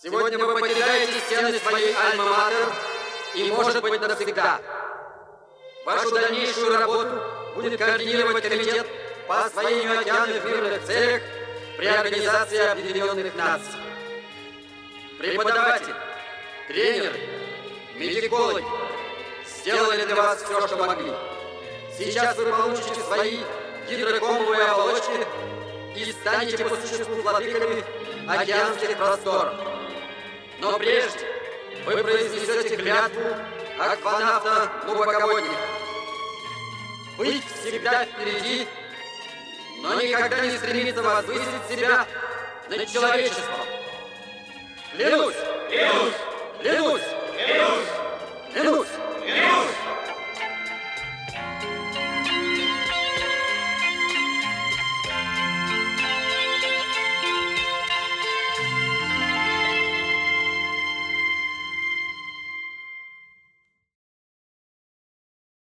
Сегодня вы покидаете стены своей альма-матер и, может быть, навсегда. Вашу дальнейшую работу будет координировать комитет по освоению океана в мирных целях при Организации Объединенных Наций. Преподаватели, тренеры, медикологи сделали для вас все, что могли. Сейчас вы получите свои гидрокомовые оболочки и станете по существу владыками океанских просторов. Но прежде вы произнесете клятву акванавта-глубоководника. Быть всегда впереди, но никогда не стремиться возвысить себя над человечеством. Клянусь! Клянусь! Клянусь! Клянусь! Клянусь!